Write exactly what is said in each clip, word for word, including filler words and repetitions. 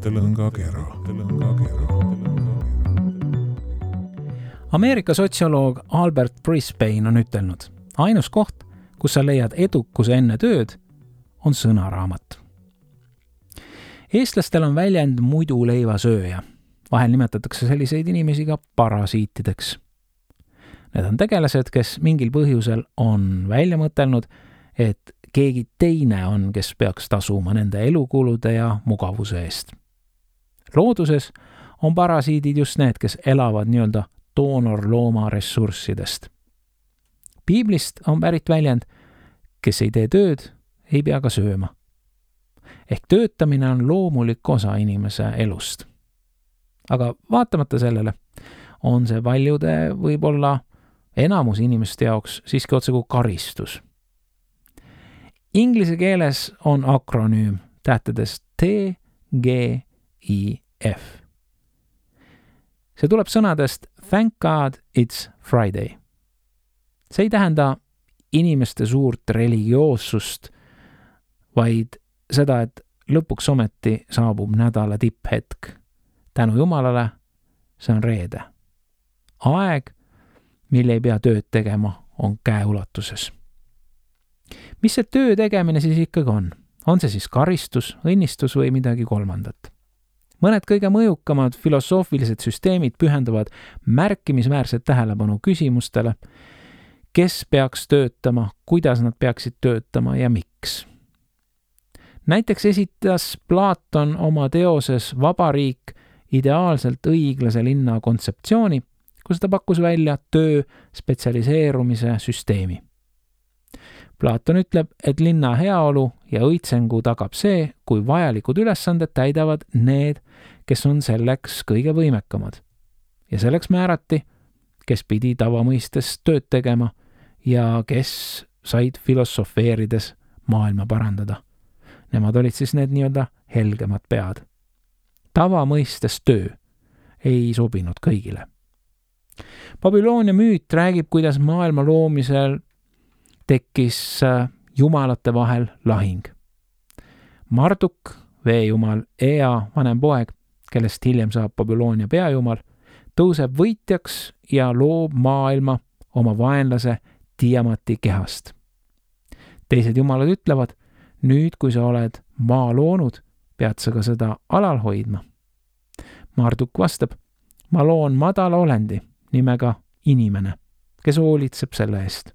Tõlõngakera. Ameerika sotsioloog Albert Brisbane on ütelnud, ainus koht, kus sa leiad edukuse enne tööd, on sõnaraamat. Eestlastel on väljend muidu leivasööja. Vahel nimetatakse selliseid inimesi ka parasiitideks. Need on tegelased, kes mingil põhjusel on välja mõtelnud, et keegi teine on, kes peaks tasuma nende elukulude ja mugavuse eest. Looduses on parasiidid just need, kes elavad nii-öelda doonorlooma ressurssidest. Piiblist on pärit väljend, kes ei tee tööd, ei pea ka sööma. Ehk töötamine on loomulik osa inimese elust. Aga vaatamata sellele on see paljude võib-olla enamus inimeste jaoks siiski otseku karistus. Inglise keeles on akronüüm tähtedest T, G, I, F. See tuleb sõnadest Thank God it's Friday. See ei tähenda inimeste suurt religioossust, vaid seda, et lõpuks ometi saabub nädala tipphetk. Tänu Jumalale, see on reede. Aeg, mille ei pea tööd tegema, on käeulatuses. Mis see töö tegemine siis ikkagi on? On see siis karistus, õnnistus või midagi kolmandat? Mõned kõige mõjukamad filosoofilised süsteemid pühenduvad märkimisväärset tähelepanu küsimustele, kes peaks töötama, kuidas nad peaksid töötama ja miks. Näiteks esitas Platon oma teoses Vabariik ideaalselt õiglase linna kontseptsiooni, kus ta pakkus välja töö spetsialiseerumise süsteemi. Platon ütleb, et linna heaolu ja õitsengu tagab see, kui vajalikud ülesanded täidavad need, kes on selleks kõige võimekamad. Ja selleks määrati, kes pidi tavamõistes tööd tegema ja kes said filosofeerides maailma parandada. Nemad olid siis need nii-öelda helgemad pead. Tavamõistes töö ei sobinud kõigile. Babyloonia müüt räägib, kuidas maailma loomisel tekkis jumalate vahel lahing. Marduk, veejumal Ea vanem poeg, kellest hiljem saab Babyloonia peajumal, tõuseb võitjaks ja loob maailma oma vaenlase Tiamati kehast. Teised jumalad ütlevad, nüüd kui sa oled maa loonud, pead sa ka seda alal hoidma. Marduk vastab, ma loon madala olendi nimega inimene, kes hoolitseb selle eest.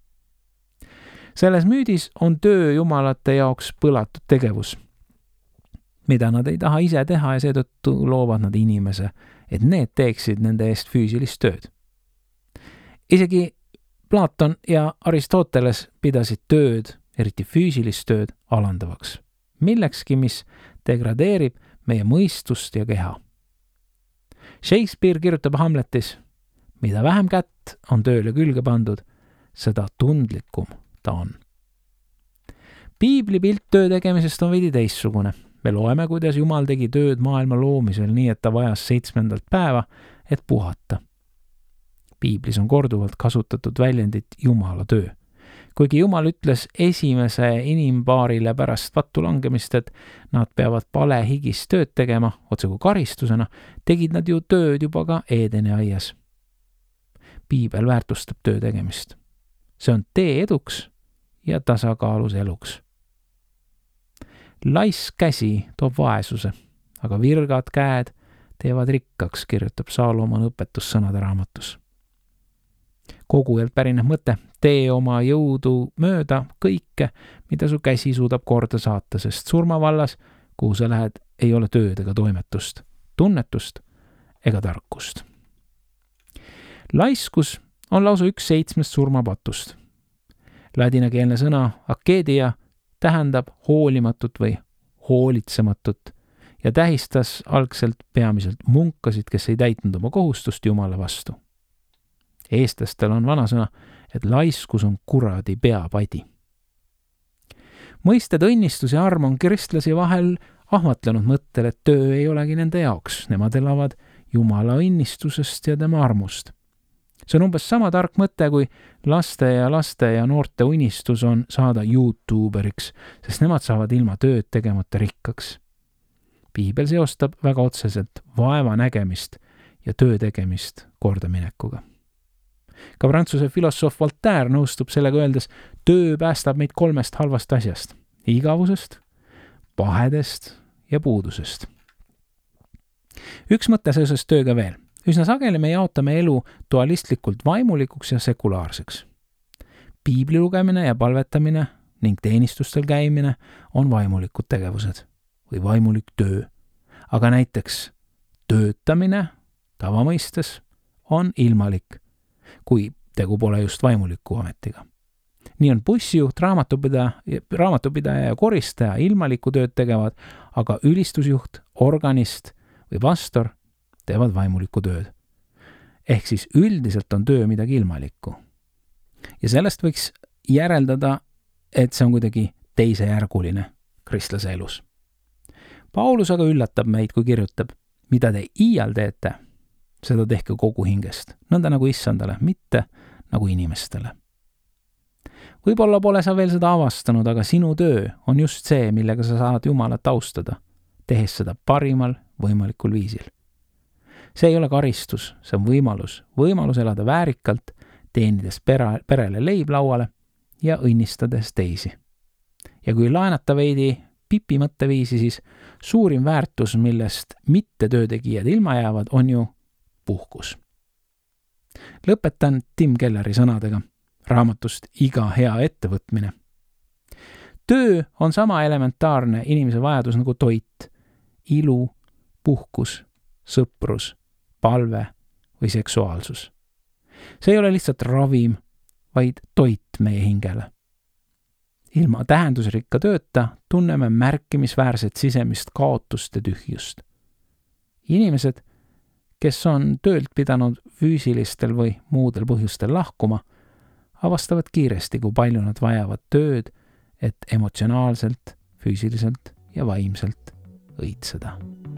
Selles müüdis on töö jumalate jaoks põlatud tegevus, mida nad ei taha ise teha ja seetõttu loovad nad inimese, et need teeksid nende eest füüsilist tööd. Isegi Platon ja Aristoteles pidasid tööd, eriti füüsilist tööd, alandavaks. Millekski, mis degradeerib meie mõistust ja keha. Shakespeare kirjutab Hamletis, mida vähem kätt on tööle külge pandud, seda tundlikum ta on. Piibli pilt töö tegemisest on veidi teistsugune. Me loeme, kuidas Jumal tegi tööd maailma loomisel nii, et ta vajas seitsmendalt päeva, et puhata. Piiblis on korduvalt kasutatud väljendit Jumala töö. Kuigi Jumal ütles esimese inimpaarile pärast vattu langemist, et nad peavad pale higis tööd tegema, otseku karistusena, tegid nad ju tööd juba ka Eedeni aias. Piibel väärtustab töö tegemist. See on tee eduks ja tasakaalus eluks. Laiss käsi toob vaesuse, aga virgad käed teevad rikkaks, kirjutab Saalomon õpetussõnade raamatus. Kogujalt pärineb mõte, tee oma jõudu mööda kõike, mida su käsi suudab korda saata, sest surmavallas, kuhu sa lähed, ei ole tööd ega toimetust, tunnetust ega tarkust. Laiskus on lausa üks seitsmest surmapatust. Ladinakeelne sõna akedia tähendab hoolimatut või hoolitsematut ja tähistas algselt peamiselt munkasid, kes ei täitnud oma kohustust Jumala vastu. Eestlastel on vanasõna, et laiskus on kuradi peapadi. Mõisted õnnistus ja arm on kristlasi vahel ahvatlenud mõttel, et töö ei olegi nende jaoks. Nemad elavad Jumala õnnistusest ja tema armust. See on umbes sama tark mõte, kui laste ja laste ja noorte unistus on saada YouTuberiks, sest nemad saavad ilma tööd tegemata rikkaks. Piibel seostab väga otseselt vaeva nägemist ja töö tegemist kordaminekuga. Ka prantsuse filosoof Voltaire nõustub sellega öeldes, töö päästab meid kolmest halvast asjast, igavusest, pahedest ja puudusest. Üks mõte seoses tööga veel. Üsna sageli me jaotame elu dualistlikult vaimulikuks ja sekulaarseks. Piibli lugemine ja palvetamine ning teenistustel käimine on vaimulikud tegevused või vaimulik töö. Aga näiteks töötamine tavamõistes on ilmalik, kui tegu pole just vaimuliku ametiga. Nii on bussijuht, raamatupidaja, raamatupidaja ja koristaja ilmalikku tööd tegevad, aga ülistusjuht, organist või pastor teevad vaimulikku tööd. Ehk siis üldiselt on töö midagi ilmalikku. Ja sellest võiks järeldada, et see on kuidagi teisejärguline kristlase elus. Paulus aga üllatab meid, kui kirjutab, mida te iial teete, seda tehke kogu hingest, nõnda nagu issandale, mitte nagu inimestele. Võib-olla pole sa veel seda avastanud, aga sinu töö on just see, millega sa saad Jumalat austada, tehes seda parimal võimalikul viisil. See ei ole karistus, see on võimalus, võimalus elada väärikalt, teenides pere, perele leib lauale ja õnnistades teisi. Ja kui laenata veidi Pipi mõtteviisi, siis suurim väärtus, millest mitte töötegijad ilma jäävad, on ju puhkus. Lõpetan Tim Kelleri sõnadega raamatust Iga hea ettevõtmine. Töö on sama elementaarne inimese vajadus nagu toit, ilu, puhkus, sõprus, palve või seksuaalsus. See ei ole lihtsalt ravim, vaid toit meie hingele. Ilma tähendusrikka tööta tunneme märkimisväärset sisemist kaotust ja tühjust. Inimesed, kes on töölt pidanud füüsilistel või muudel põhjustel lahkuma, avastavad kiiresti, kui palju nad vajavad tööd, et emotsionaalselt, füüsiliselt ja vaimselt õitseda.